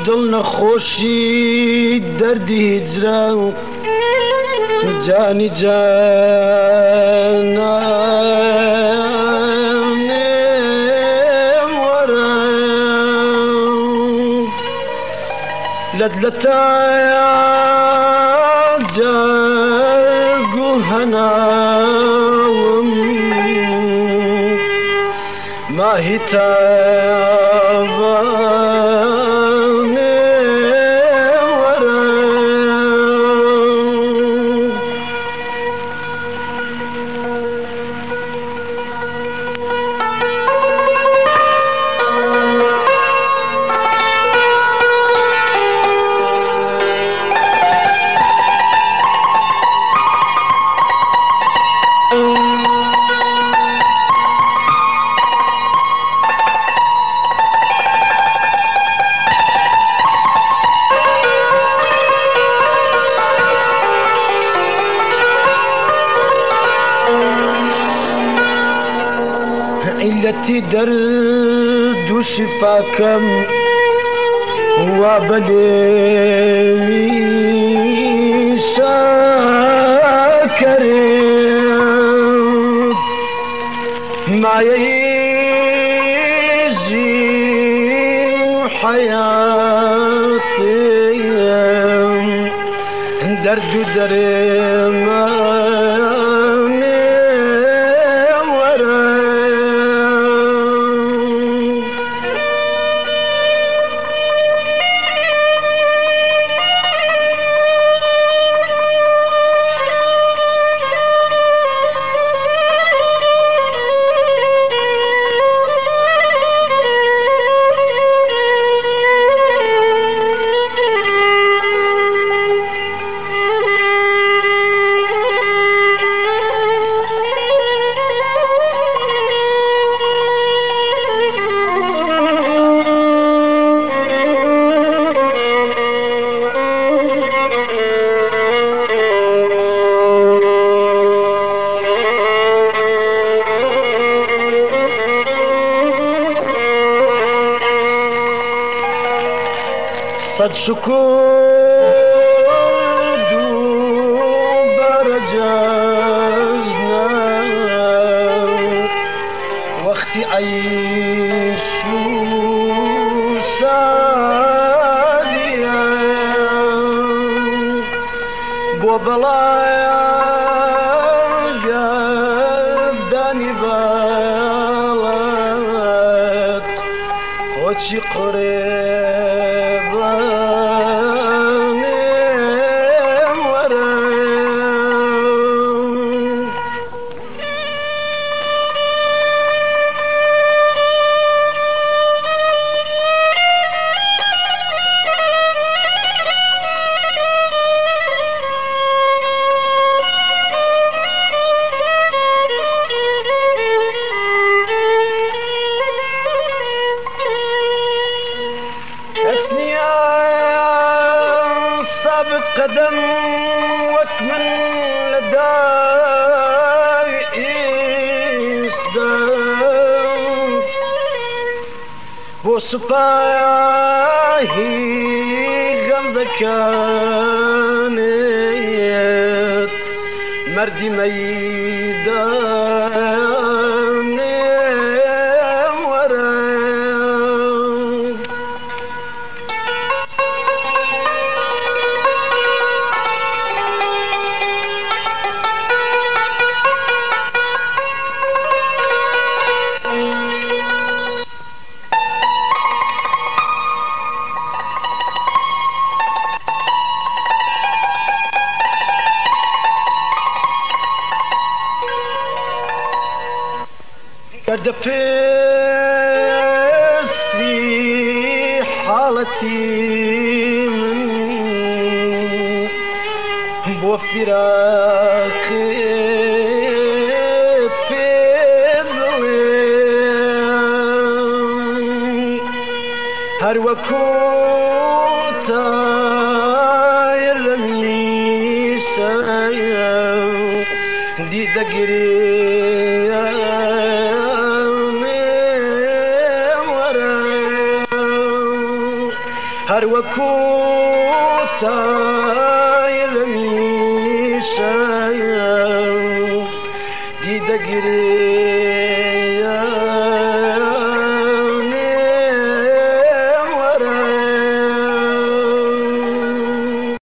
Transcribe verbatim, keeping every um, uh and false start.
دڵ نەخۆشی دەردی هیجران جانی جانانێم وەرە لەت لە تایە جەرگ و هەناوم ماهی تابانێم وەرە علتي درد وشفاكم وبلي شاكر ما يجي حياتي درد درما صد شكور دوبار جازنا وقتي عيش ساديا بو بلايا قداني بالات خوشي قريب ثابت قدم وكمن لداي إصدام بو سباهي غمزة كانت مردي ميدان ورا قد فيسي حالتي من بوفراقي بظلم هر وكوتا يرمي سايا دي دقري هر وەکو تایرەمیشە دی دەگرێ